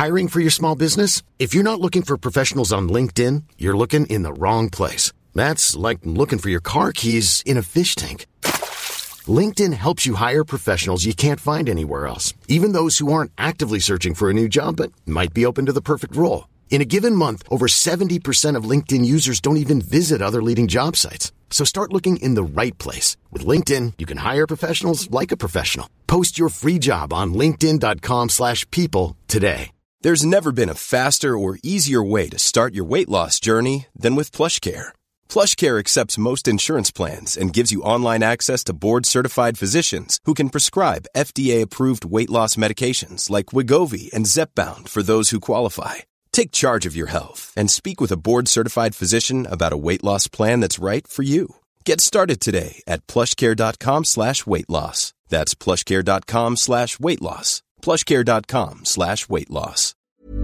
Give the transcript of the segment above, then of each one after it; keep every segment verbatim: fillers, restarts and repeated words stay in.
Hiring for your small business? If you're not looking for professionals on LinkedIn, you're looking in the wrong place. That's like looking for your car keys in a fish tank. LinkedIn helps you hire professionals you can't find anywhere else, even those who aren't actively searching for a new job but might be open to the perfect role. In a given month, over seventy percent of LinkedIn users don't even visit other leading job sites. So start looking in the right place. With LinkedIn, you can hire professionals like a professional. Post your free job on linkedin.com slash people today. There's never been a faster or easier way to start your weight loss journey than with PlushCare. PlushCare accepts most insurance plans and gives you online access to board-certified physicians who can prescribe F D A-approved weight loss medications like Wegovy and Zepbound for those who qualify. Take charge of your health and speak with a board-certified physician about a weight loss plan that's right for you. Get started today at plushcare.com slash weight loss. That's plushcare.com slash weight loss. plushcare.com slash weight loss.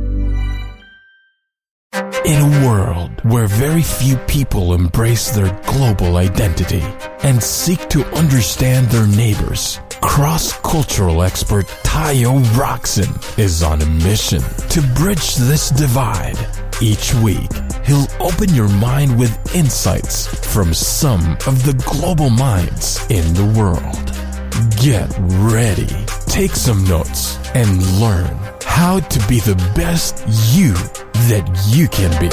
In a world where very few people embrace their global identity and seek to understand their neighbors, cross-cultural expert Tayo Roxon is on a mission to bridge this divide. Each week, he'll open your mind with insights from some of the global minds in the world. Get ready, take some notes, and learn how to be the best you that you can be.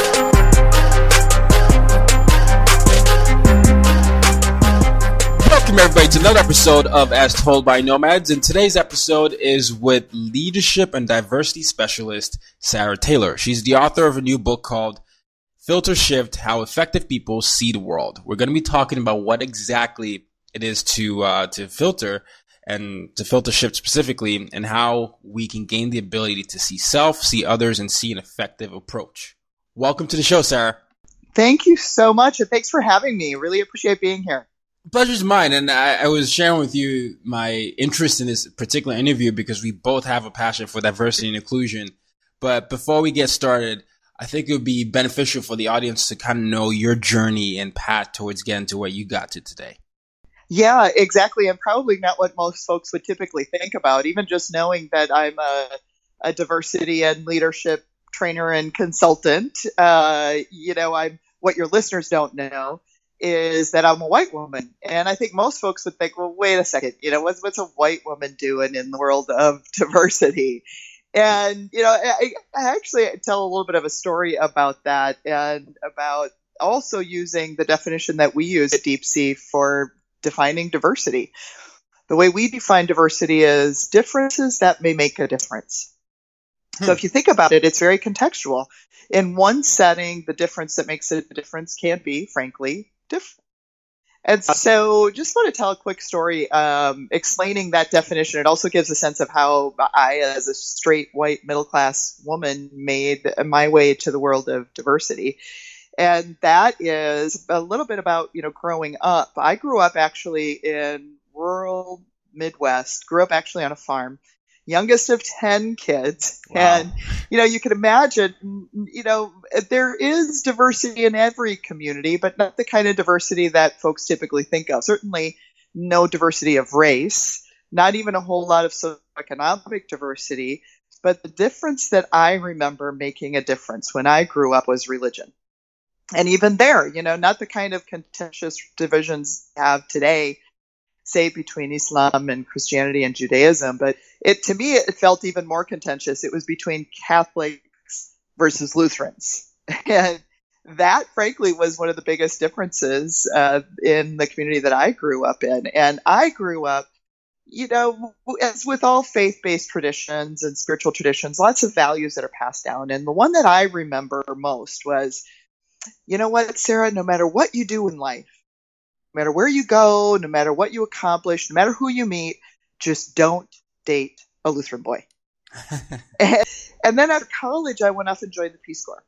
Welcome everybody to another episode of As Told by Nomads, and today's episode is with leadership and diversity specialist Sarah Taylor. She's the author of a new book called Filter Shift: How Effective People See the World. We're going to be talking about what exactly it is to uh, to filter and to filter shift specifically, and how we can gain the ability to see self, see others, and see an effective approach. Welcome to the show, Sarah. Thank you so much, and thanks for having me. Really appreciate being here. Pleasure's mine, and I, I was sharing with you my interest in this particular interview because we both have a passion for diversity and inclusion. But before we get started, I think it would be beneficial for the audience to kind of know your journey and path towards getting to where you got to today. Yeah, exactly. And probably not what most folks would typically think about. Even just knowing that I'm a, a diversity and leadership trainer and consultant, uh, you know, I'm what your listeners don't know is that I'm a white woman. And I think most folks would think, well, wait a second, you know, what's, what's a white woman doing in the world of diversity? And, you know, I, I actually tell a little bit of a story about that, and about also using the definition that we use at Deep Sea for defining diversity. The way we define diversity is differences that may make a difference. Hmm. So if you think about it, it's very contextual. In one setting, the difference that makes a difference can be, frankly, different. And so just want to tell a quick story um, explaining that definition. It also gives a sense of how I, as a straight white middle-class woman, made my way to the world of diversity. And that is a little bit about, you know, growing up. I grew up actually in rural Midwest, grew up actually on a farm, youngest of ten kids. Wow. And, you know, you can imagine, you know, there is diversity in every community, but not the kind of diversity that folks typically think of. Certainly no diversity of race, not even a whole lot of socioeconomic diversity. But the difference that I remember making a difference when I grew up was religion. And even there, you know, not the kind of contentious divisions we have today, say between Islam and Christianity and Judaism, but it to me it felt even more contentious. It was between Catholics versus Lutherans, and that, frankly, was one of the biggest differences uh, in the community that I grew up in. And I grew up, you know, as with all faith-based traditions and spiritual traditions, lots of values that are passed down. And the one that I remember most was, you know what, Sarah, no matter what you do in life, no matter where you go, no matter what you accomplish, no matter who you meet, just don't date a Lutheran boy. and, and then after college, I went off and joined the Peace Corps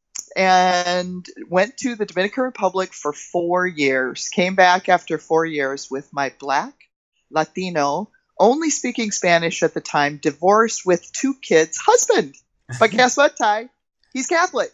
and went to the Dominican Republic for four years, came back after four years with my Black, Latino, only speaking Spanish at the time, divorced with two kids, husband. But guess what, Ty? He's Catholic.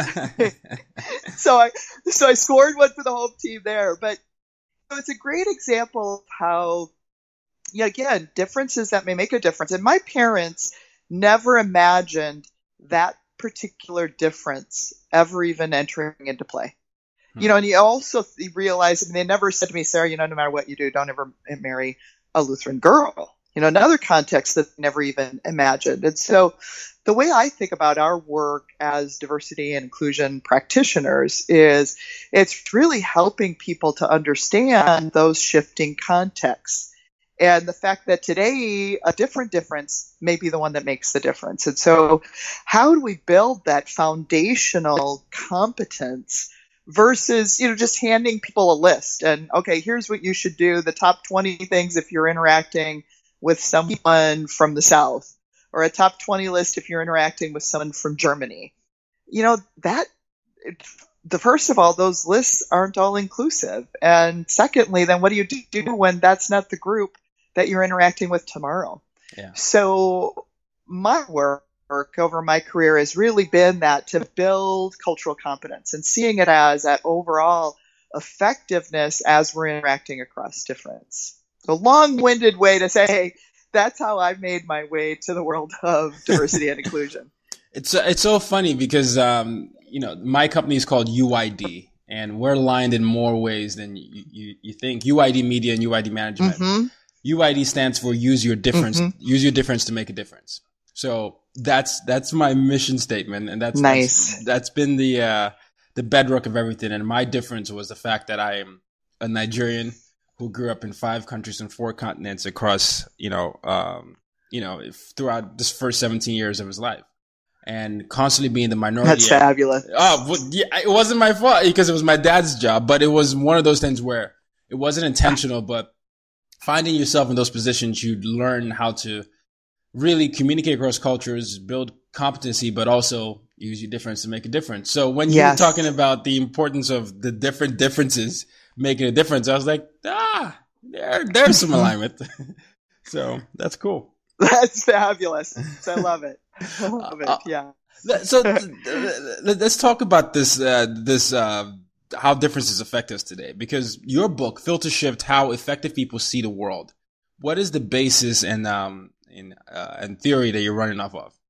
so I so I scored one for the home team there. But so it's a great example of how, yeah, again, differences that may make a difference. And my parents, never imagined that particular difference ever even entering into play. Hmm. You know, and you also realize, I mean, they never said to me, Sarah, you know, no matter what you do, don't ever marry a Lutheran girl. You know, another context that they never even imagined. And so the way I think about our work as diversity and inclusion practitioners is it's really helping people to understand those shifting contexts. And the fact that today a different difference may be the one that makes the difference. And so how do we build that foundational competence versus, you know, just handing people a list and, okay, here's what you should do, the top twenty things if you're interacting with someone from the South, or a top twenty list if you're interacting with someone from Germany. You know, that, the first of all, those lists aren't all inclusive. And secondly, then what do you do when that's not the group that you're interacting with tomorrow? Yeah. So my work over my career has really been that to build cultural competence and seeing it as that overall effectiveness as we're interacting across difference. A long-winded way to say, hey, that's how I've made my way to the world of diversity and inclusion. It's it's so funny because um, you know, my company is called U I D, and we're aligned in more ways than you, you, you think. U I D Media and U I D Management. Mm-hmm. U I D stands for Use Your Difference. Mm-hmm. Use your difference to make a difference. So that's that's my mission statement, and that's nice. That's, that's been the uh, the bedrock of everything. And my difference was the fact that I am a Nigerian who grew up in five countries and four continents across, you know, um, you know, throughout this first seventeen years of his life, and constantly being the minority. That's fabulous. Oh, well, yeah, it wasn't my fault because it was my dad's job, but it was one of those things where it wasn't intentional, but finding yourself in those positions, you learn how to really communicate across cultures, build competency, but also use your difference to make a difference. So when you yes. were talking about the importance of the different differences making a difference, I was like, ah, there, there's some alignment. So that's cool. That's fabulous. I love it. I love it. Uh, yeah. So let's talk about this, uh, this, uh, how differences affect us today, because your book, Filter Shift, How Effective People See the World. What is the basis and, um, in, uh, and theory that you're running off of?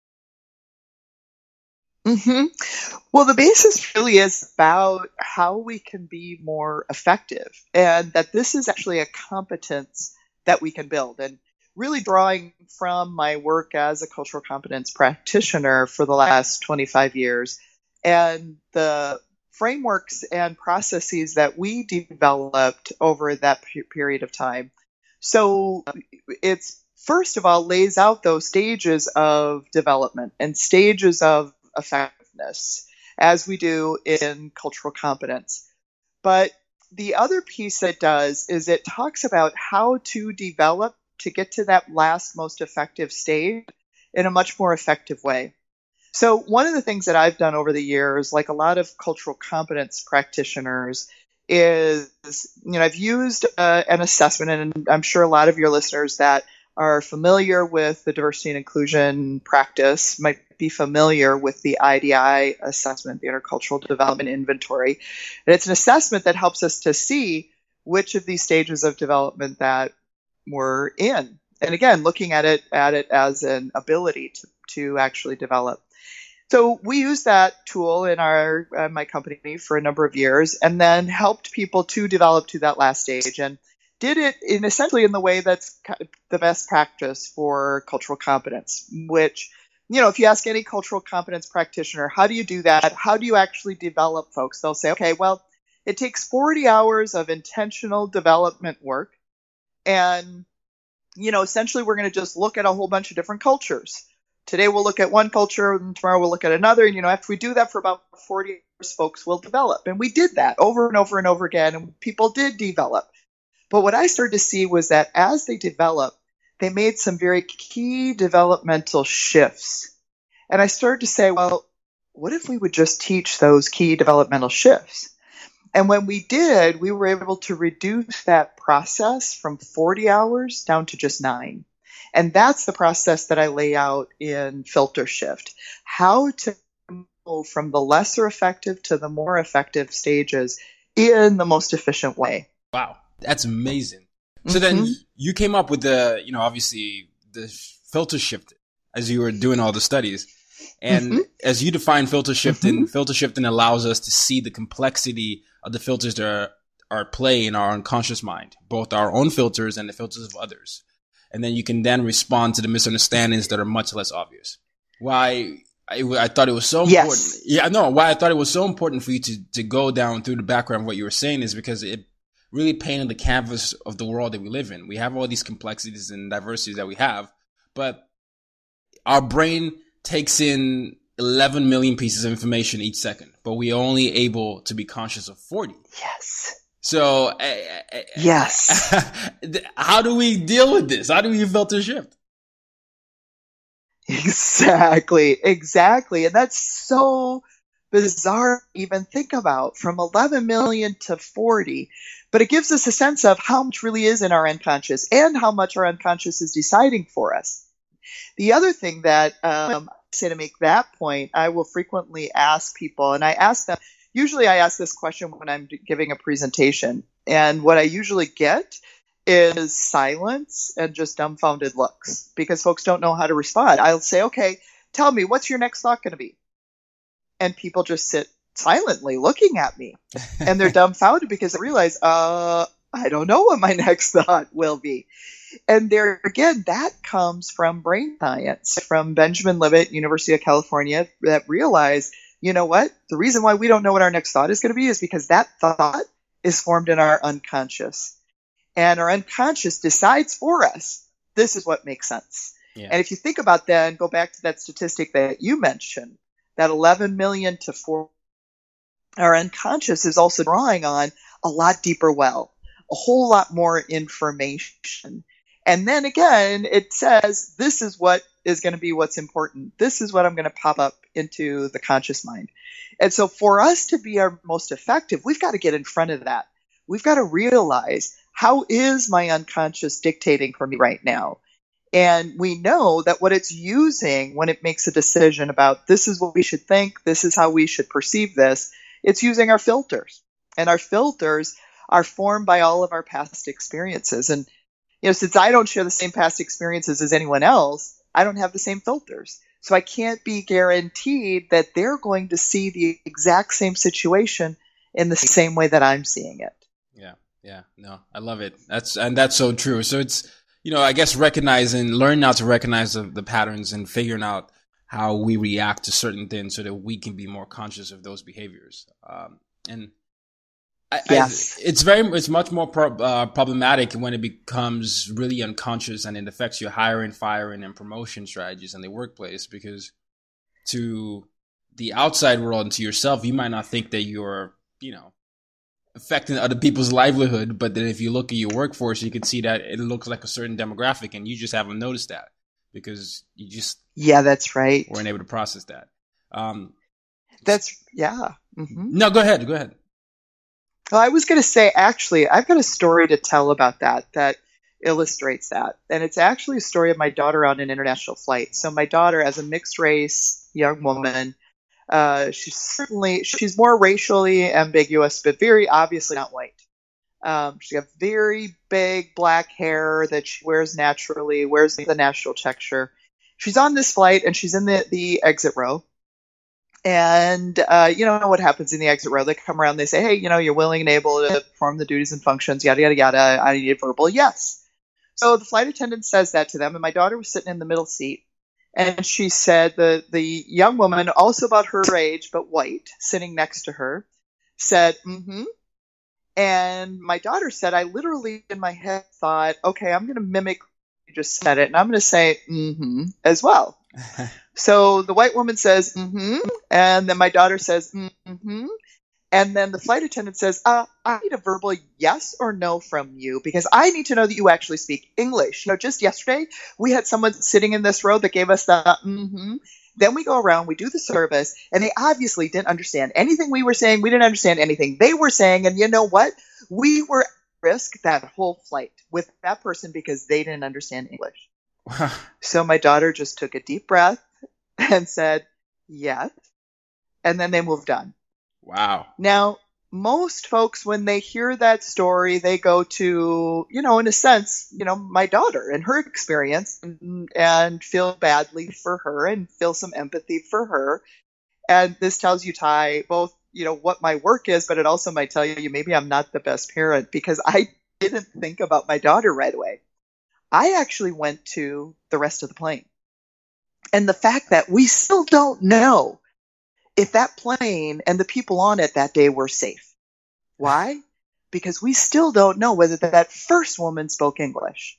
Mm-hmm. Well, the basis really is about how we can be more effective, and that this is actually a competence that we can build. And really drawing from my work as a cultural competence practitioner for the last twenty-five years, and the frameworks and processes that we developed over that period of time. So it's, first of all, lays out those stages of development and stages of effectiveness as we do in cultural competence. But the other piece it does is it talks about how to develop to get to that last most effective stage in a much more effective way. So one of the things that I've done over the years, like a lot of cultural competence practitioners, is, you know, I've used uh, an assessment, and I'm sure a lot of your listeners that are familiar with the diversity and inclusion practice might be familiar with the I D I assessment, the Intercultural Development Inventory. And it's an assessment that helps us to see which of these stages of development that we're in. And again, looking at it at it as an ability to, to actually develop. So we used that tool in our uh, my company for a number of years, and then helped people to develop to that last stage, and did it in essentially in the way that's the best practice for cultural competence, which, you know, if you ask any cultural competence practitioner, how do you do that? How do you actually develop folks? They'll say, okay, well, it takes forty hours of intentional development work. And, you know, essentially we're going to just look at a whole bunch of different cultures. Today we'll look at one culture, and tomorrow we'll look at another. And, you know, after we do that for about forty hours, folks will develop. And we did that over and over and over again, and people did develop. But what I started to see was that as they developed, they made some very key developmental shifts. And I started to say, well, what if we would just teach those key developmental shifts? And when we did, we were able to reduce that process from forty hours down to just nine. And that's the process that I lay out in Filter Shift, how to move from the lesser effective to the more effective stages in the most efficient way. Wow. That's amazing. So mm-hmm. then you came up with the, you know, obviously the Filter Shift as you were doing all the studies. And Mm-hmm. as you define filter shifting, Mm-hmm. filter shifting allows us to see the complexity of the filters that are, are at play in our unconscious mind, both our own filters and the filters of others. And then you can then respond to the misunderstandings that are much less obvious. Why I, I thought it was so Yes. important. Yeah, no, why I thought it was so important for you to, to go down through the background of what you were saying is because it really painted the canvas of the world that we live in. We have all these complexities and diversities that we have, but our brain takes in eleven million pieces of information each second, but we're only able to be conscious of forty. Yes. So, uh, Yes. how do we deal with this? How do we filter shift? Exactly. Exactly. And that's so bizarre to even think about, from eleven million to forty. But it gives us a sense of how much really is in our unconscious and how much our unconscious is deciding for us. The other thing that um, I say to make that point, I will frequently ask people, and I ask them, usually I ask this question when I'm giving a presentation, and what I usually get is silence and just dumbfounded looks because folks don't know how to respond. I'll say, okay, tell me, what's your next thought going to be? And people just sit silently looking at me, and they're dumbfounded because they realize, uh, I don't know what my next thought will be. And there again, that comes from brain science, from Benjamin Libet, University of California, that realized, you know what? The reason why we don't know what our next thought is going to be is because that thought is formed in our unconscious. And our unconscious decides for us, this is what makes sense. Yeah. And if you think about that and go back to that statistic that you mentioned, that eleven million to four, our unconscious is also drawing on a lot deeper well, a whole lot more information. And then again, it says, this is what is going to be what's important. This is what I'm going to pop up into the conscious mind. And so for us to be our most effective, we've got to get in front of that. We've got to realize, how is my unconscious dictating for me right now? And we know that what it's using when it makes a decision about this is what we should think, this is how we should perceive this, it's using our filters. And our filters are formed by all of our past experiences. And you know, since I don't share the same past experiences as anyone else, I don't have the same filters. So I can't be guaranteed that they're going to see the exact same situation in the same way that I'm seeing it. Yeah, yeah, no, I love it. That's and that's so true. So it's, you know, I guess recognizing, learn how to recognize the, the patterns and figuring out how we react to certain things so that we can be more conscious of those behaviors. Um, and I, yes. I, it's very, it's much more pro, uh, problematic when it becomes really unconscious and it affects your hiring, firing, and promotion strategies in the workplace, because to the outside world and to yourself, you might not think that you're, you know, affecting other people's livelihood, but then if you look at your workforce, you can see that it looks like a certain demographic, and you just haven't noticed that because you just yeah, that's right, weren't able to process that. Um, that's yeah. Mm-hmm. No, go ahead, go ahead. Well, I was going to say, actually, I've got a story to tell about that that illustrates that, and it's actually a story of my daughter on an international flight. So my daughter, as a mixed race young woman, Uh, she's certainly, she's more racially ambiguous, but very obviously not white. Um, she's got very big black hair that she wears naturally, wears the national texture. She's on this flight and she's in the, the exit row. And, uh, you know what happens in the exit row? They come around, they say, hey, you know, you're willing and able to perform the duties and functions, yada, yada, yada. I need a verbal yes. So the flight attendant says that to them, and my daughter was sitting in the middle seat. And she said, the, the young woman, also about her age, but white, sitting next to her, said, mm-hmm. And my daughter said, I literally in my head thought, okay, I'm going to mimic you just said it, and I'm going to say mm-hmm as well. So the white woman says mm-hmm, and then my daughter says mm-hmm. And then the flight attendant says, uh, I need a verbal yes or no from you because I need to know that you actually speak English. You know, just yesterday, we had someone sitting in this row that gave us the mm-hmm. Then we go around, we do the service, and they obviously didn't understand anything we were saying. We didn't understand anything they were saying. And you know what? We were at risk that whole flight with that person because they didn't understand English. So my daughter just took a deep breath and said, yes. And then they moved on. Wow. Now, most folks, when they hear that story, they go to, you know, in a sense, you know, my daughter and her experience, and, and feel badly for her and feel some empathy for her. And this tells you, Ty, both, you know, what my work is, but it also might tell you maybe I'm not the best parent, because I didn't think about my daughter right away. I actually went to the rest of the plane. And the fact that we still don't know if that plane and the people on it that day were safe. Why? Because we still don't know whether that first woman spoke English.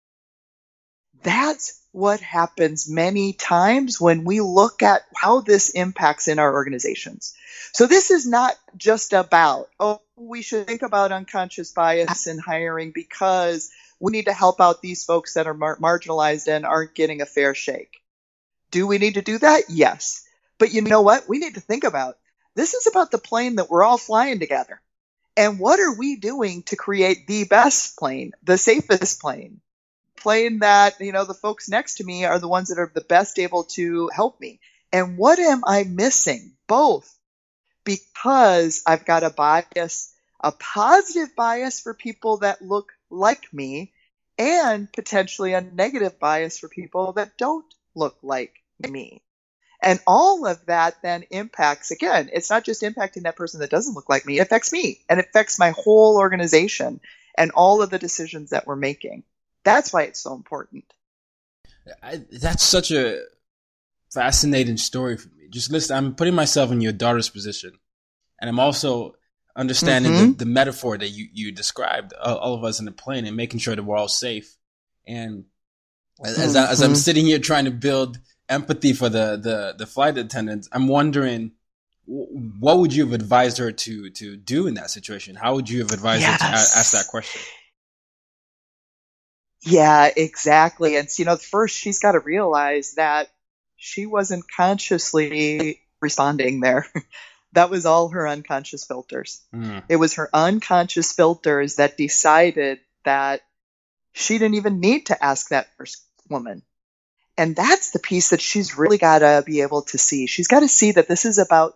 That's what happens many times when we look at how this impacts in our organizations. So this is not just about, oh, we should think about unconscious bias in hiring because we need to help out these folks that are mar- marginalized and aren't getting a fair shake. Do we need to do that? Yes. But you know what? We need to think about, this is about the plane that we're all flying together. And what are we doing to create the best plane, the safest plane? Plane that, you know, the folks next to me are the ones that are the best able to help me. And what am I missing? Both. Because I've got a bias, a positive bias for people that look like me, and potentially a negative bias for people that don't look like me. And all of that then impacts, again, it's not just impacting that person that doesn't look like me, it affects me and it affects my whole organization and all of the decisions that we're making. That's why it's so important. I, that's such a fascinating story for me. Just listen, I'm putting myself in your daughter's position, and I'm also understanding mm-hmm. the, the metaphor that you, you described, uh, all of us in the plane and making sure that we're all safe. And as, mm-hmm. as, I, as I'm sitting here trying to build empathy for the, the, the flight attendants, I'm wondering, what would you have advised her to, to do in that situation? How would you have advised yes. her to a- ask that question? Yeah, exactly. And, you know, first she's got to realize that she wasn't consciously responding there. That was all her unconscious filters. Mm. It was her unconscious filters that decided that she didn't even need to ask that first woman. And that's the piece that she's really got to be able to see. She's got to see that this is about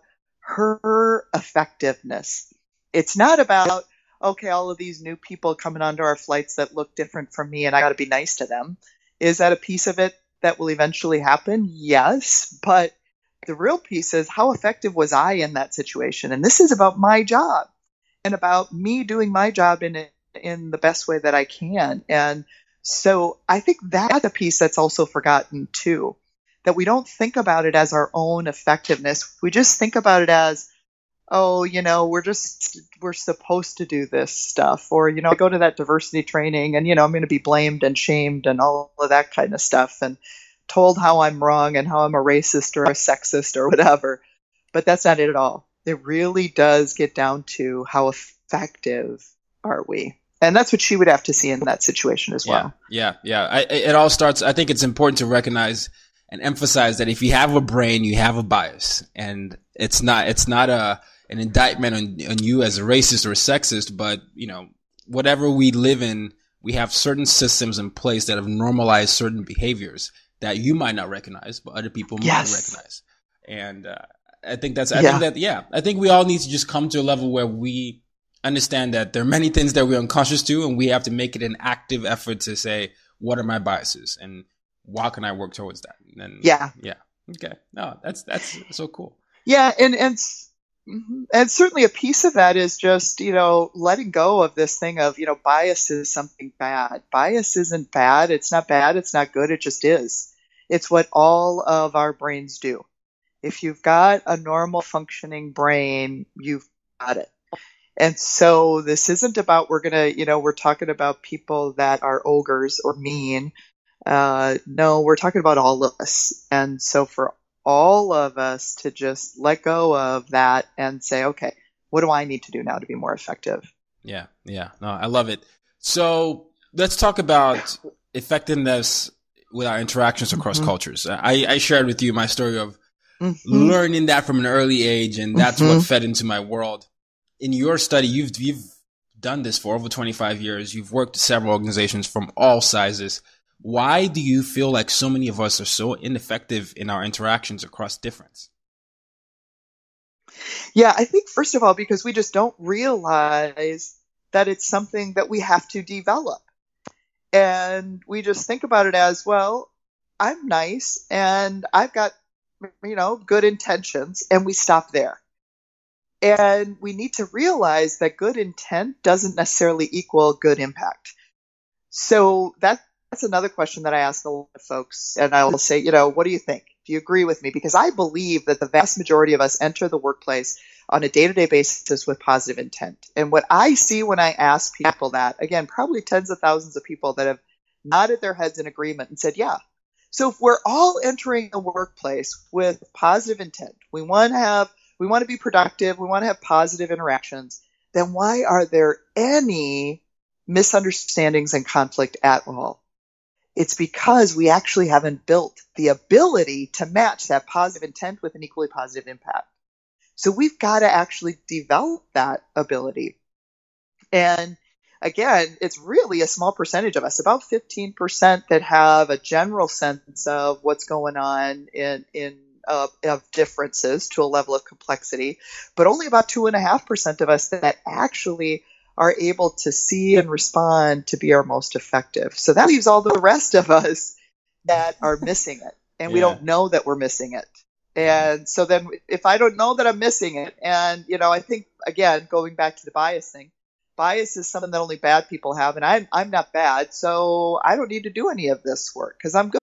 her effectiveness. It's not about, okay, all of these new people coming onto our flights that look different from me and I got to be nice to them. Is that a piece of it that will eventually happen? Yes. But the real piece is, how effective was I in that situation? And this is about my job and about me doing my job in in the best way that I can. And so I think that's a piece that's also forgotten too, that we don't think about it as our own effectiveness. We just think about it as, oh, you know, we're just, we're supposed to do this stuff. Or, you know, I go to that diversity training and, you know, I'm going to be blamed and shamed and all of that kind of stuff and told how I'm wrong and how I'm a racist or a sexist or whatever. But that's not it at all. It really does get down to how effective are we? And that's what she would have to see in that situation as well. Yeah, yeah, yeah. I, it all starts, I think it's important to recognize and emphasize that if you have a brain, you have a bias. And it's not, it's not a, an indictment on, on you as a racist or a sexist, but, you know, whatever we live in, we have certain systems in place that have normalized certain behaviors that you might not recognize, but other people might yes. recognize. And uh, I think that's, I yeah. think that, yeah, I think we all need to just come to a level where we understand that there are many things that we're unconscious to, and we have to make it an active effort to say, what are my biases and how can I work towards that? And yeah. Yeah. Okay. No, that's, that's so cool. Yeah. And, and, and certainly a piece of that is just, you know, letting go of this thing of, you know, bias is something bad. Bias isn't bad. It's not bad. It's not good. It just is. It's what all of our brains do. If you've got a normal functioning brain, you've got it. And so this isn't about, we're going to, you know, we're talking about people that are ogres or mean. Uh, no, we're talking about all of us. And so for all of us to just let go of that and say, okay, what do I need to do now to be more effective? Yeah. Yeah. No, I love it. So let's talk about effectiveness with our interactions across mm-hmm. cultures. I, I shared with you my story of mm-hmm. learning that from an early age, and that's mm-hmm. what fed into my world. In your study, you've you've done this for over twenty-five years. You've worked with several organizations from all sizes. Why do you feel like so many of us are so ineffective in our interactions across difference? Yeah, I think first of all, because we just don't realize that it's something that we have to develop. And we just think about it as, well, I'm nice and I've got, you know, good intentions, and we stop there. And we need to realize that good intent doesn't necessarily equal good impact. So that, that's another question that I ask a lot of folks. And I will say, you know, what do you think? Do you agree with me? Because I believe that the vast majority of us enter the workplace on a day-to-day basis with positive intent. And what I see when I ask people that, again, probably tens of thousands of people that have nodded their heads in agreement and said, yeah. So if we're all entering the workplace with positive intent, we want to have, we want to be productive, we want to have positive interactions, then why are there any misunderstandings and conflict at all? It's because we actually haven't built the ability to match that positive intent with an equally positive impact. So we've got to actually develop that ability. And again, it's really a small percentage of us, about fifteen percent that have a general sense of what's going on in, in uh, of differences to a level of complexity, but only about two and a half percent of us that actually are able to see and respond to be our most effective. So that leaves all the rest of us that are missing it, and yeah. we don't know that we're missing it. And so then if I don't know that I'm missing it, and, you know, I think, again, going back to the bias thing, bias is something that only bad people have, and I'm, I'm not bad, so I don't need to do any of this work because I'm good.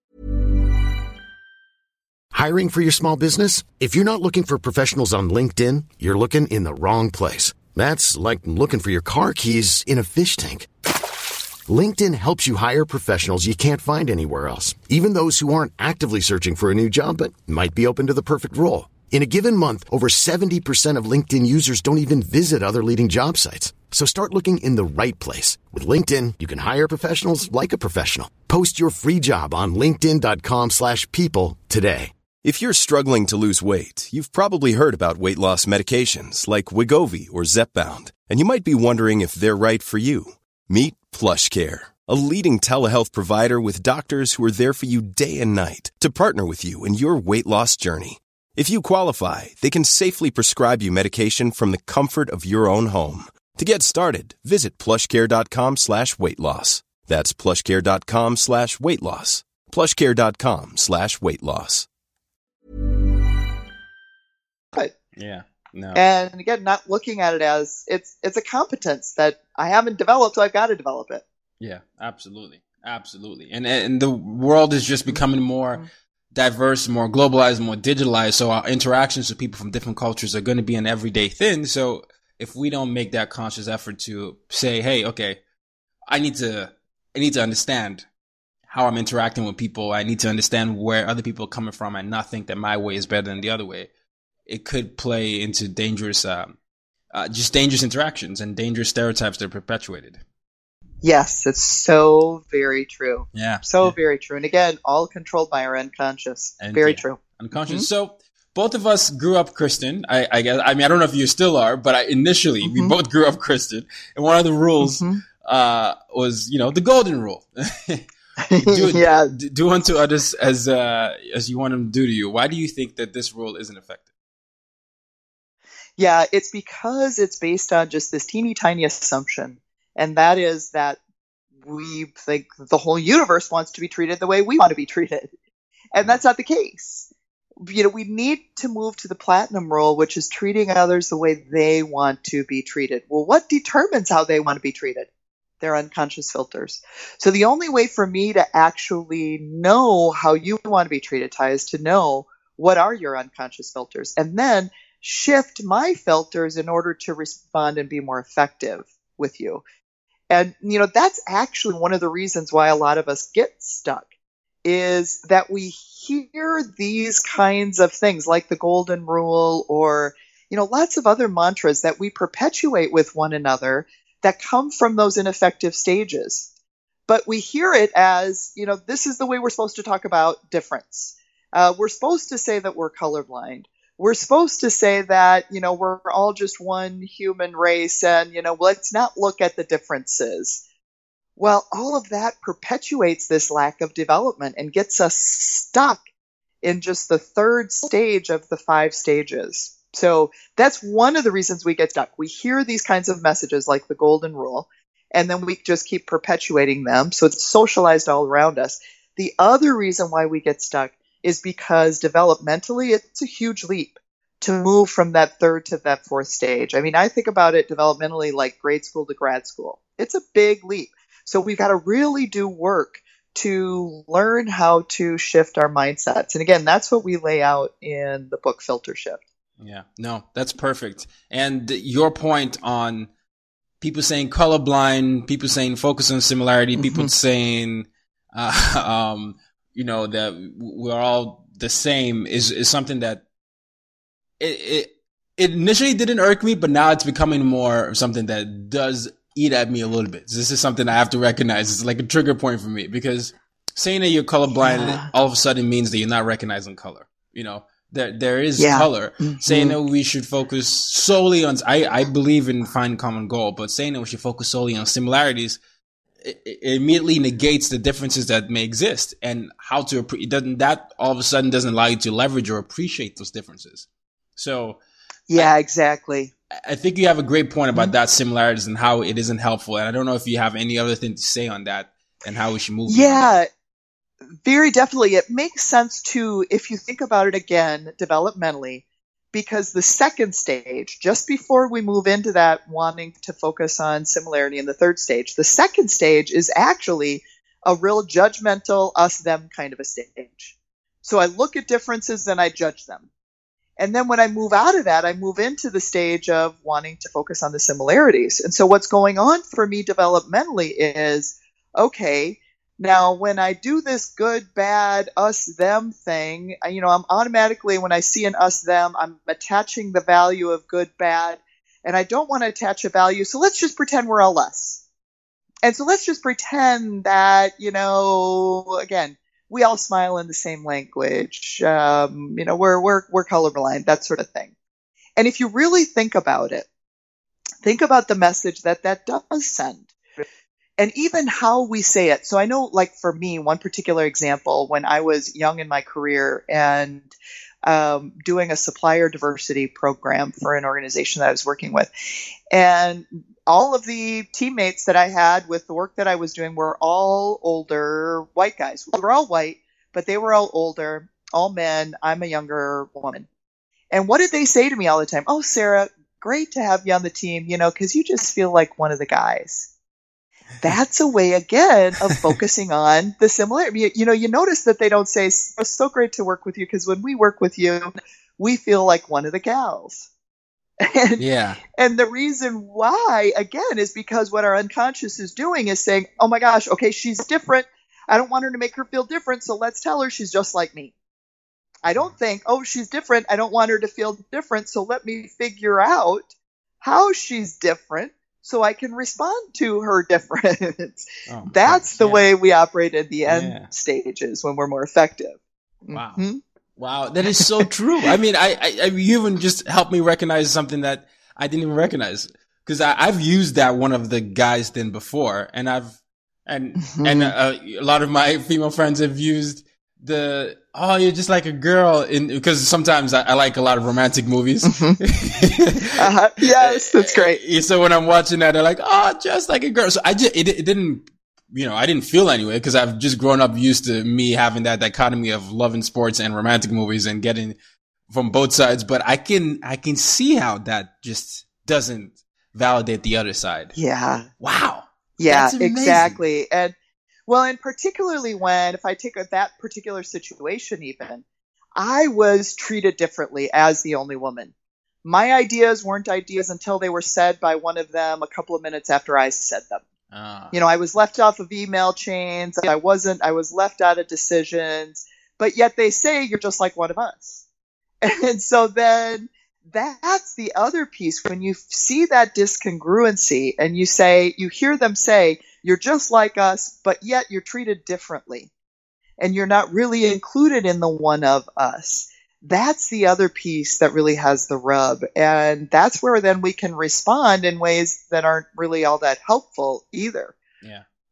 Hiring for your small business? If you're not looking for professionals on LinkedIn, you're looking in the wrong place. That's like looking for your car keys in a fish tank. LinkedIn helps you hire professionals you can't find anywhere else, even those who aren't actively searching for a new job but might be open to the perfect role. In a given month, over seventy percent of LinkedIn users don't even visit other leading job sites. So start looking in the right place. With LinkedIn, you can hire professionals like a professional. Post your free job on linkedin.com slash people today. If you're struggling to lose weight, you've probably heard about weight loss medications like Wegovy or Zepbound, and you might be wondering if they're right for you. Meet PlushCare, a leading telehealth provider with doctors who are there for you day and night to partner with you in your weight loss journey. If you qualify, they can safely prescribe you medication from the comfort of your own home. To get started, visit plushcare.com slash weight loss. That's plushcare.com slash weight loss. plushcare.com slash weight loss. Yeah. No. And again, not looking at it as it's it's a competence that I haven't developed, so I've got to develop it. Yeah, absolutely. Absolutely. And and the world is just becoming more diverse, more globalized, more digitalized. So our interactions with people from different cultures are going to be an everyday thing. So if we don't make that conscious effort to say, hey, okay, I need to I need to understand how I'm interacting with people. I need to understand where other people are coming from and not think that my way is better than the other way. It could play into dangerous, um, uh, just dangerous interactions and dangerous stereotypes that are perpetuated. Yes, it's so very true. Yeah. So yeah. very true. And again, all controlled by our unconscious. And very yeah, true. Unconscious. Mm-hmm. So both of us grew up Christian. I, I guess, I mean, I don't know if you still are, but I, initially mm-hmm. we both grew up Christian. And one of the rules, mm-hmm. uh, was, you know, the golden rule. do, yeah. do unto others as, uh, as you want them to do to you. Why do you think that this rule isn't effective? Yeah, it's because it's based on just this teeny tiny assumption. And that is that we think the whole universe wants to be treated the way we want to be treated. And that's not the case. You know, we need to move to the platinum rule, which is treating others the way they want to be treated. Well, what determines how they want to be treated? Their unconscious filters. So the only way for me to actually know how you want to be treated, Ty, is to know what are your unconscious filters, and then shift my filters in order to respond and be more effective with you. And, you know, that's actually one of the reasons why a lot of us get stuck, is that we hear these kinds of things like the golden rule or, you know, lots of other mantras that we perpetuate with one another that come from those ineffective stages. But we hear it as, you know, this is the way we're supposed to talk about difference. Uh, we're supposed to say that we're colorblind. We're supposed to say that, you know, we're all just one human race and, you know, let's not look at the differences. Well, all of that perpetuates this lack of development and gets us stuck in just the third stage of the five stages. So that's one of the reasons we get stuck. We hear these kinds of messages like the golden rule, and then we just keep perpetuating them. So it's socialized all around us. The other reason why we get stuck is because developmentally, it's a huge leap to move from that third to that fourth stage. I mean, I think about it developmentally like grade school to grad school. It's a big leap. So we've got to really do work to learn how to shift our mindsets. And again, that's what we lay out in the book Filter Shift. Yeah, no, that's perfect. And your point on people saying colorblind, people saying focus on similarity, mm-hmm. people saying, uh, um, you know, that we're all the same is, is something that it, it, it initially didn't irk me, but now it's becoming more of something that does eat at me a little bit. This is something I have to recognize. It's like a trigger point for me, because saying that you're colorblind yeah. all of a sudden means that you're not recognizing color. You know, there, there is yeah. color. Mm-hmm. Saying that we should focus solely on, I, I believe in find common goal, but saying that we should focus solely on similarities, it, it immediately negates the differences that may exist, and how to, it doesn't, that all of a sudden doesn't allow you to leverage or appreciate those differences. So yeah, I, exactly. I think you have a great point about mm-hmm. that similarities and how it isn't helpful. And I don't know if you have any other thing to say on that and how we should move. Yeah, very definitely. It makes sense too, if you think about it again, developmentally, because the second stage, just before we move into that wanting to focus on similarity in the third stage, the second stage is actually a real judgmental us-them kind of a stage. So I look at differences and I judge them. And then when I move out of that, I move into the stage of wanting to focus on the similarities. And so what's going on for me developmentally is, okay, now when I do this good, bad, us, them thing, you know, I'm automatically, when I see an us, them, I'm attaching the value of good, bad, and I don't want to attach a value. So let's just pretend we're all us. And so let's just pretend that, you know, again, we all smile in the same language. Um, you know, we're, we're, we're colorblind, that sort of thing. And if you really think about it, think about the message that that does send. And even how we say it. So I know, like for me, one particular example, when I was young in my career and um, doing a supplier diversity program for an organization that I was working with. And all of the teammates that I had with the work that I was doing were all older white guys. We were all white, but they were all older, all men. I'm a younger woman. And what did they say to me all the time? Oh, Sarah, great to have you on the team, you know, because you just feel like one of the guys. That's a way, again, of focusing on the similarity. You, you know, you notice that they don't say, it's so great to work with you, because when we work with you, we feel like one of the gals. And, yeah. And the reason why, again, is because what our unconscious is doing is saying, oh my gosh, okay, she's different. I don't want her to make her feel different, so let's tell her she's just like me. I don't think, oh, she's different. I don't want her to feel different, so let me figure out how she's different so I can respond to her difference. Oh, That's gosh, the yeah. way we operate at the end yeah. stages when we're more effective. Wow. Mm-hmm. Wow, that is so true. I mean, I, I, I, you even just helped me recognize something that I didn't even recognize, because I've used that one of the guys thing before, and I've, and, mm-hmm. and uh, a lot of my female friends have used the, oh, you're just like a girl, in, because sometimes I, I like a lot of romantic movies. Mm-hmm. uh-huh. Yes, that's great. So when I'm watching that, they're like, oh, just like a girl. So I just, it, it didn't, you know, I didn't feel anyway, because I've just grown up used to me having that dichotomy of loving sports and romantic movies and getting from both sides. But I can, I can see how that just doesn't validate the other side. Yeah. Wow. Yeah, exactly. And well, and particularly when, if I take that particular situation even, I was treated differently as the only woman. My ideas weren't ideas until they were said by one of them a couple of minutes after I said them. Uh. You know, I was left off of email chains. I wasn't, I was left out of decisions, but yet they say you're just like one of us. And so then that's the other piece. When you see that discongruency and you say, you hear them say, you're just like us, but yet you're treated differently and you're not really included in the one of us. That's the other piece that really has the rub. And that's where then we can respond in ways that aren't really all that helpful either. Yeah.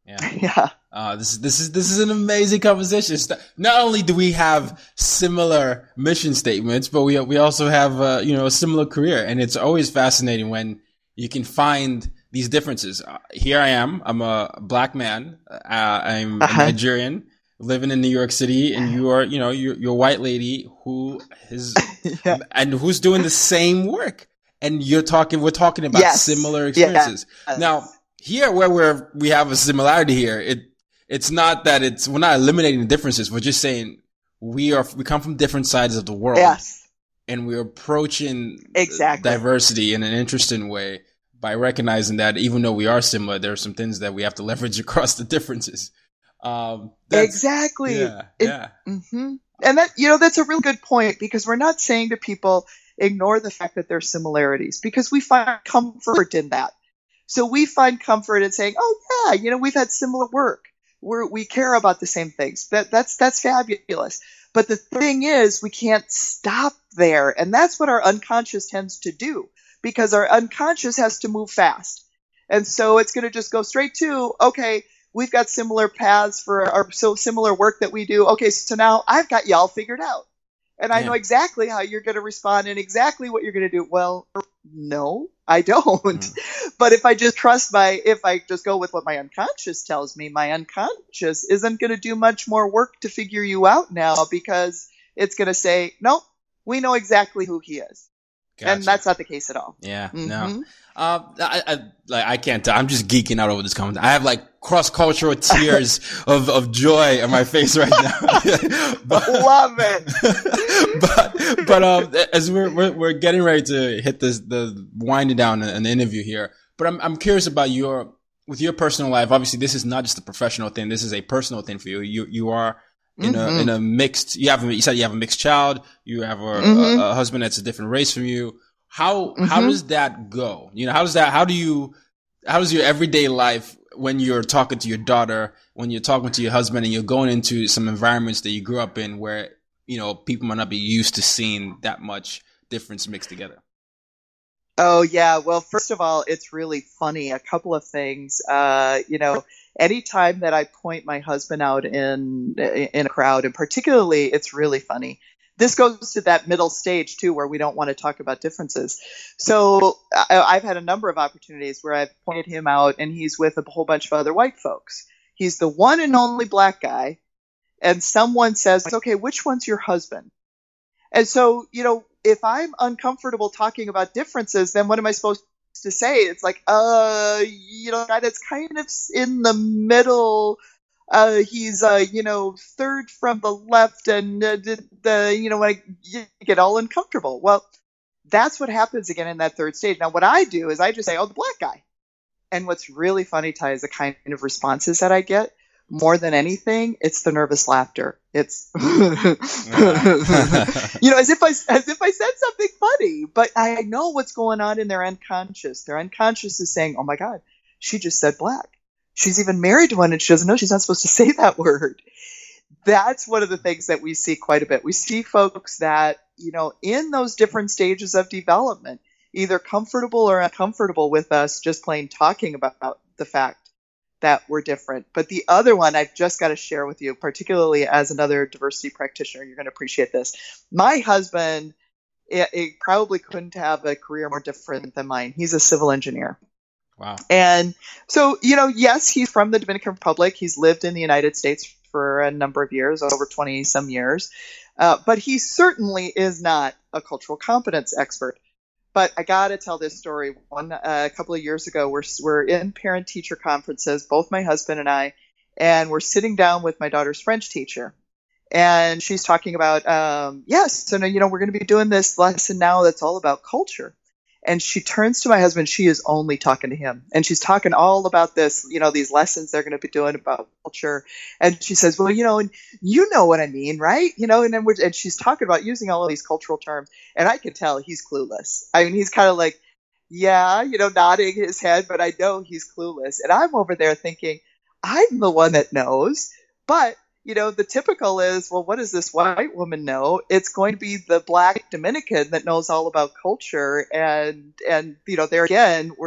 Yeah. Yeah. Uh, this is this is this is an amazing conversation. It's not, not only do we have similar mission statements, but we we also have uh, you know a similar career, and it's always fascinating when you can find these differences. Uh, here I am. I'm a black man. Uh, I'm Uh-huh. a Nigerian living in New York City, and you are you know you're, you're a white lady who is Yeah. and who's doing the same work, and you're talking. We're talking about Yes. similar experiences. Yes. Now, here where we're we have a similarity here, it it's not that it's we're not eliminating the differences. We're just saying we are we come from different sides of the world, Yes. and we're approaching Exactly. diversity in an interesting way by recognizing that even though we are similar, there are some things that we have to leverage across the differences. Um, that's- Exactly. Yeah. It- yeah. hmm And that, you know, that's a real good point, because we're not saying to people, ignore the fact that there's similarities, because we find comfort in that. So we find comfort in saying, oh yeah, you know, we've had similar work. We're, we care about the same things. That, that's, that's fabulous. But the thing is, we can't stop there. And that's what our unconscious tends to do, because our unconscious has to move fast. And so it's going to just go straight to, okay, we've got similar paths for our so similar work that we do. Okay, so now I've got y'all figured out. And I Yeah. know exactly how you're going to respond and exactly what you're going to do. Well, no, I don't. Mm. But if I just trust my, if I just go with what my unconscious tells me, my unconscious isn't going to do much more work to figure you out now, because it's going to say, nope, we know exactly who he is. Gotcha. And that's not the case at all. Yeah, Mhm. no. Uh, I, I, like, I can't tell. I'm just geeking out over this comment. I have like cross-cultural tears of, of joy on my face right now. but, Love it. but, but, um, as we're, we're, we're getting ready to hit this, the winding down an interview here, but I'm, I'm curious about your, with your personal life. Obviously, this is not just a professional thing. This is a personal thing for you. You, you are in Mhm. a, in a mixed, you have, you said you have a mixed child. You have a, Mhm. a, a husband that's a different race from you. How, Mm-hmm. how does that go? You know, how does that, how do you, how does your everyday life when you're talking to your daughter, when you're talking to your husband and you're going into some environments that you grew up in where, you know, people might not be used to seeing that much difference mixed together? Oh, yeah. Well, first of all, it's really funny. A couple of things. Uh, you know, anytime that I point my husband out in in a crowd, and particularly, it's really funny. This goes to that middle stage, too, where we don't want to talk about differences. So I, I've had a number of opportunities where I've pointed him out, and he's with a whole bunch of other white folks. He's the one and only black guy. And someone says, okay, which one's your husband? And so, you know, if I'm uncomfortable talking about differences, then what am I supposed to say? It's like, uh, you know, guy that's kind of in the middle. Uh, he's, uh, you know, third from the left, and uh, the, the, you know, when I you get all uncomfortable. Well, that's what happens again in that third stage. Now, what I do is I just say, oh, the black guy. And what's really funny, Ty, is the kind of responses that I get. More than anything, it's the nervous laughter. It's, you know, as if I, as if I said something funny, but I know what's going on in their unconscious. Their unconscious is saying, oh my God, she just said black. She's even married to one and she doesn't know she's not supposed to say that word. That's one of the things that we see quite a bit. We see folks that, you know, in those different stages of development, either comfortable or uncomfortable with us just plain talking about the fact that we're different. But the other one I've just got to share with you, particularly as another diversity practitioner, you're going to appreciate this. My husband, it, it probably couldn't have a career more different than mine. He's a civil engineer. Wow. And so, you know, yes, he's from the Dominican Republic. He's lived in the United States for a number of years, over twenty some years. Uh, but he certainly is not a cultural competence expert. But I got to tell this story. One, uh, a couple of years ago, we're, we're in parent-teacher conferences, both my husband and I, and we're sitting down with my daughter's French teacher. And she's talking about, um, yes, so, you know, we're going to be doing this lesson now that's all about culture. And she turns to my husband. She is only talking to him. And she's talking all about this, you know, these lessons they're going to be doing about culture. And she says, well, you know, and you know what I mean, right? You know, and then we're, and she's talking about using all of these cultural terms. And I can tell he's clueless. I mean, he's kind of like, yeah, you know, nodding his head, but I know he's clueless. And I'm over there thinking, I'm the one that knows. But you know, the typical is, well, what does this white woman know? It's going to be the black Dominican that knows all about culture. And, and, you know, there again, we're,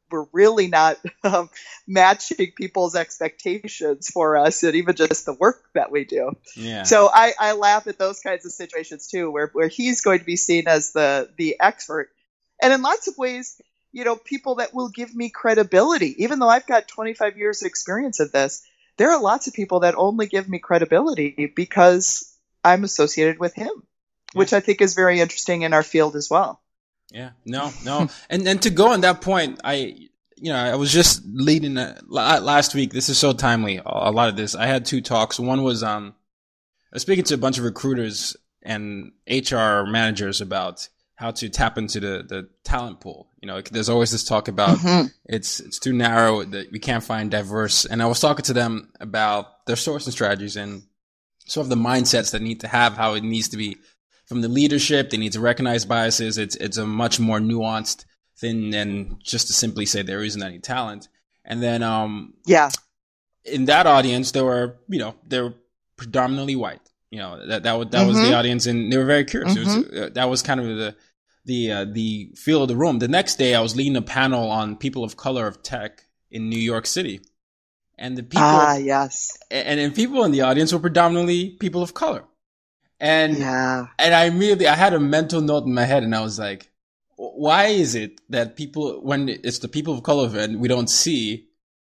we're really not um, matching people's expectations for us, and even just the work that we do. Yeah. So I, I laugh at those kinds of situations too, where where he's going to be seen as the the expert, and in lots of ways, you know, people that will give me credibility, even though I've got twenty-five years of experience of this. There are lots of people that only give me credibility because I'm associated with him, which I think is very interesting in our field as well. Yeah, no, no. and and to go on that point, I, you know, I was just leading a, last week. This is so timely. A lot of this. I had two talks. One was, um, I was speaking to a bunch of recruiters and H R managers about how to tap into the, the talent pool. You know, there's always this talk about mm-hmm. it's, it's too narrow, that we can't find diverse. And I was talking to them about their sourcing strategies and sort of the mindsets that need to have, how it needs to be from the leadership. They need to recognize biases. It's, it's a much more nuanced thing than just to simply say there isn't any talent. And then, um, yeah, in that audience, there were, you know, they were predominantly white. You know, that, that was, that mm-hmm. was the audience, and they were very curious. Mm-hmm. It was, uh, that was kind of the, the, uh, the feel of the room. The next day, I was leading a panel on people of color of tech in New York City. And the people, ah, yes. And, and people in the audience were predominantly people of color. And, yeah. and I immediately, I had a mental note in my head, and I was like, why is it that people, when it's the people of color event, we don't see,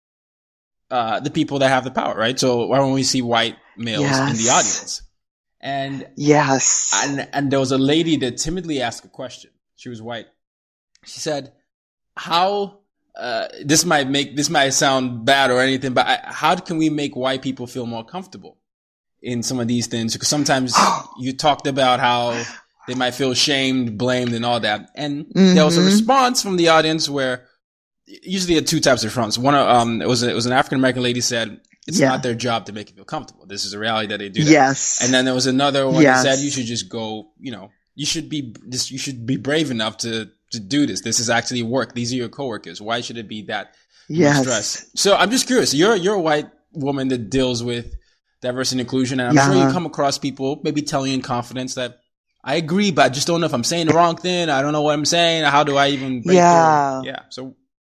uh, the people that have the power, right? So why don't we see white males yes. in the audience? And yes, and and there was a lady that timidly asked a question. She was white. She said, "How uh, this might make this might sound bad or anything, but I, how can we make white people feel more comfortable in some of these things? Because sometimes you talked about how they might feel shamed, blamed, and all that. And mm-hmm. there was a response from the audience where usually there are two types of response. One, um, it was a, it was an African American lady said, it's yeah. not their job to make you feel comfortable. This is a reality that they do that. Yes. And then there was another one yes. that said you should just go, you know, you should be this, you should be brave enough to, to do this. This is actually work. These are your coworkers. Why should it be that yes. stress? So I'm just curious. You're, you're a white woman that deals with diversity and inclusion. And I'm yeah. sure you come across people maybe telling you in confidence that I agree, but I just don't know if I'm saying the wrong thing. I don't know what I'm saying. How do I even break yeah. through? Yeah. So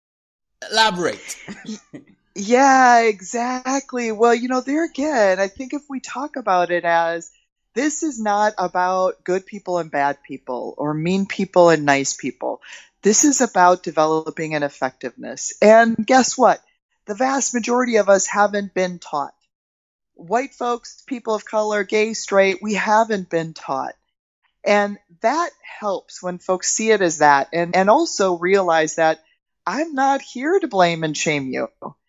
elaborate. Yeah, exactly. Well, you know, there again, I think if we talk about it as this is not about good people and bad people or mean people and nice people. This is about developing an effectiveness. And guess what? The vast majority of us haven't been taught. White folks, people of color, gay, straight, we haven't been taught. And that helps when folks see it as that, and, and also realize that I'm not here to blame and shame you.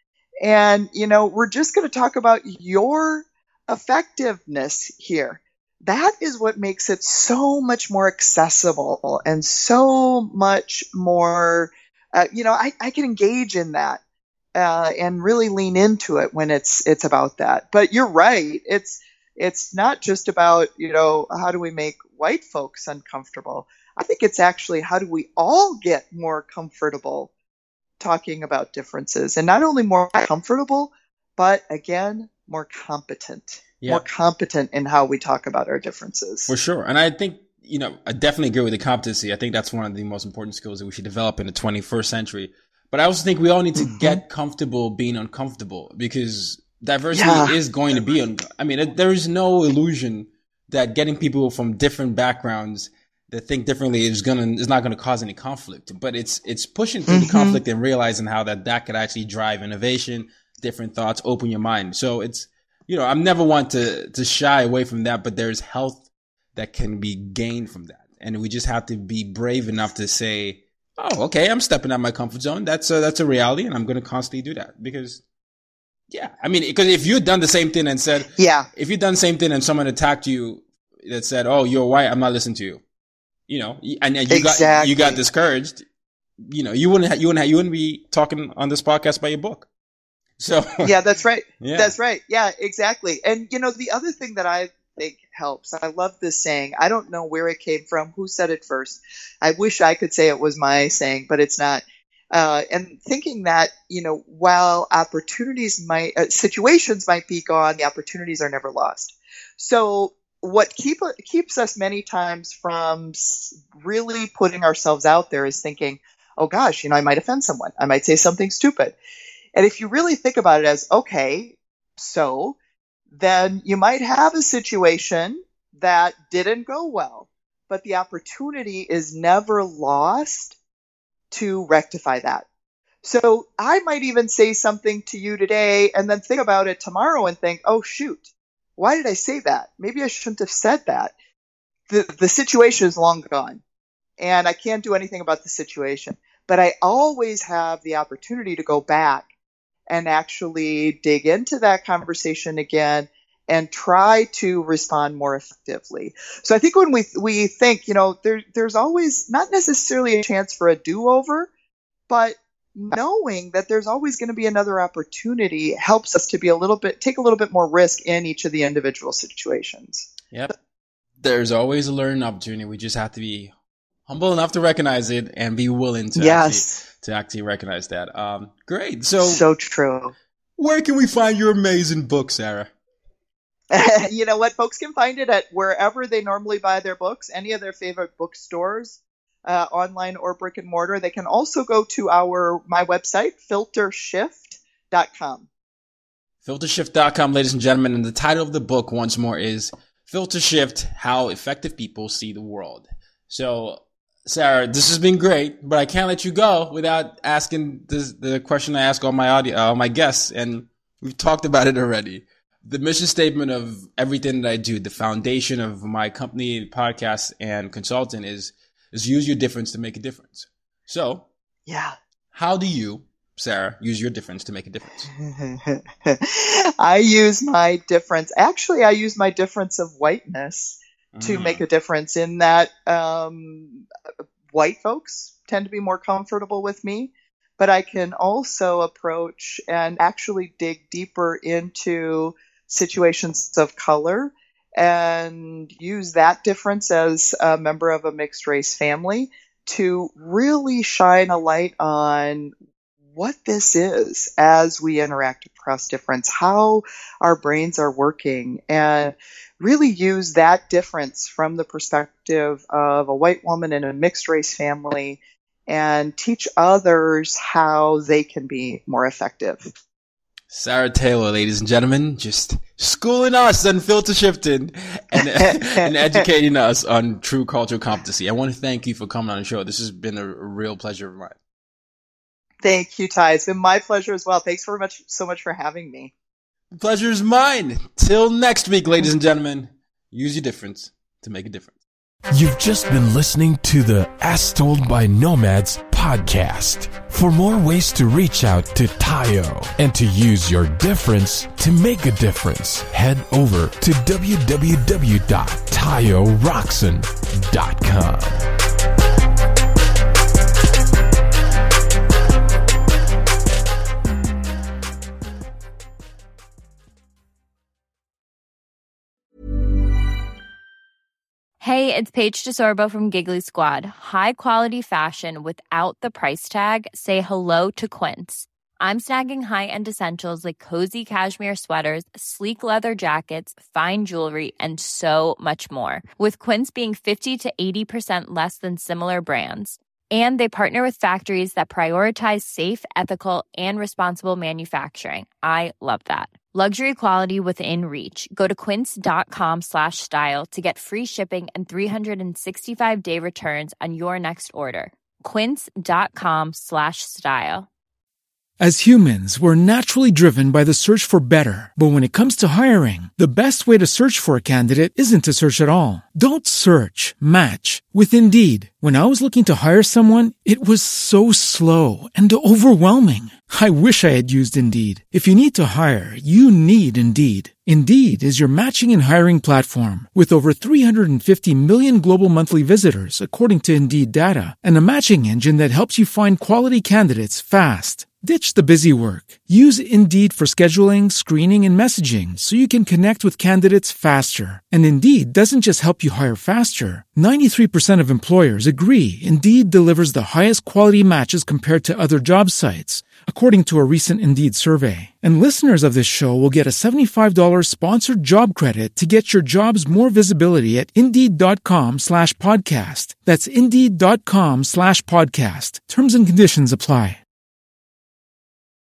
And, you know, we're just going to talk about your effectiveness here. That is what makes it so much more accessible and so much more, uh, you know, I, I can engage in that uh, and really lean into it when it's it's about that. But you're right. It's it's not just about, you know, how do we make white folks uncomfortable? I think it's actually how do we all get more comfortable talking about differences, and not only more comfortable, but again, more competent, yeah. more competent in how we talk about our differences. For sure. And I think, you know, I definitely agree with the competency. I think that's one of the most important skills that we should develop in the twenty-first century. But I also think we all need to mm-hmm. get comfortable being uncomfortable, because diversity yeah. is going to be, un- I mean, there is no illusion that getting people from different backgrounds that think differently is gonna is not gonna cause any conflict, but it's it's pushing through mm-hmm. the conflict and realizing how that that could actually drive innovation, different thoughts, open your mind. So it's, you know, I'm never one to to shy away from that, but there's health that can be gained from that, and we just have to be brave enough to say, oh, okay, I'm stepping out of my comfort zone. That's a, that's a reality, and I'm gonna constantly do that because. Yeah, I mean, because if you'd done the same thing and said, yeah, if you'd done the same thing and someone attacked you that said, oh, you're white, I'm not listening to you. You know, and, and you exactly. got, you got discouraged, you know, you wouldn't, ha- you wouldn't, ha- you wouldn't be talking on this podcast about your book. So. Yeah, that's right. Yeah. That's right. Yeah, exactly. And, you know, the other thing that I think helps, I love this saying. I don't know where it came from, who said it first. I wish I could say it was my saying, but it's not. Uh, and thinking that, you know, while opportunities might, uh, situations might be gone, the opportunities are never lost. So, what keep, keeps us many times from really putting ourselves out there is thinking, oh gosh, you know, I might offend someone. I might say something stupid. And if you really think about it as, okay, so then you might have a situation that didn't go well, but the opportunity is never lost to rectify that. So I might even say something to you today and then think about it tomorrow and think, oh, shoot, why did I say that? Maybe I shouldn't have said that. The, the situation is long gone and I can't do anything about the situation, but I always have the opportunity to go back and actually dig into that conversation again and try to respond more effectively. So I think when we we think, you know, there, there's always not necessarily a chance for a do-over, but knowing that there's always going to be another opportunity helps us to be a little bit, take a little bit more risk in each of the individual situations. Yep. There's always a learning opportunity. We just have to be humble enough to recognize it and be willing to yes. actually, to actually recognize that. Um, great. So, so true. Where can we find your amazing book, Sarah? You know what? Folks can find it at wherever they normally buy their books, any of their favorite bookstores, uh, online or brick and mortar. They can also go to our my website, filter shift dot com. filter shift dot com, ladies and gentlemen. And the title of the book, once more, is Filter Shift, How Effective People See the World. So, Sarah, this has been great, but I can't let you go without asking this, the question I ask all my audio, all my guests, and we've talked about it already. The mission statement of everything that I do, the foundation of my company, podcast, and consultant is is use your difference to make a difference. So, yeah, how do you, Sarah, use your difference to make a difference? I use my difference. Actually, I use my difference of whiteness to mm. make a difference in that um, white folks tend to be more comfortable with me, but I can also approach and actually dig deeper into situations of color and use that difference as a member of a mixed race family to really shine a light on what this is as we interact across difference, how our brains are working, and really use that difference from the perspective of a white woman in a mixed race family and teach others how they can be more effective. Sarah Taylor, ladies and gentlemen, just schooling us on filter shifting and, and educating us on true cultural competency. I want to thank you for coming on the show. This has been a, a real pleasure of mine. Thank you, Ty. It's been my pleasure as well. Thanks very much, so much for having me. The pleasure is mine. Till next week, ladies and gentlemen, use your difference to make a difference. You've just been listening to the As Told by Nomads podcast. For more ways to reach out to Tayo and to use your difference to make a difference, head over to w w w dot tayo roxon dot com. Hey, it's Paige DeSorbo from Giggly Squad. High quality fashion without the price tag. Say hello to Quince. I'm snagging high-end essentials like cozy cashmere sweaters, sleek leather jackets, fine jewelry, and so much more. With Quince being fifty to eighty percent less than similar brands. And they partner with factories that prioritize safe, ethical, and responsible manufacturing. I love that. Luxury quality within reach. Go to quince.com slash style to get free shipping and three sixty-five day returns on your next order. Quince.com slash style. As humans, we're naturally driven by the search for better. But when it comes to hiring, the best way to search for a candidate isn't to search at all. Don't search, match with Indeed. When I was looking to hire someone, it was so slow and overwhelming. I wish I had used Indeed. If you need to hire, you need Indeed. Indeed is your matching and hiring platform with over three hundred fifty million global monthly visitors, according to Indeed data, and a matching engine that helps you find quality candidates fast. Ditch the busy work. Use Indeed for scheduling, screening, and messaging so you can connect with candidates faster. And Indeed doesn't just help you hire faster. ninety-three percent of employers agree Indeed delivers the highest quality matches compared to other job sites, according to a recent Indeed survey. And listeners of this show will get a seventy-five dollars sponsored job credit to get your jobs more visibility at Indeed.com slash podcast. That's Indeed.com slash podcast. Terms and conditions apply.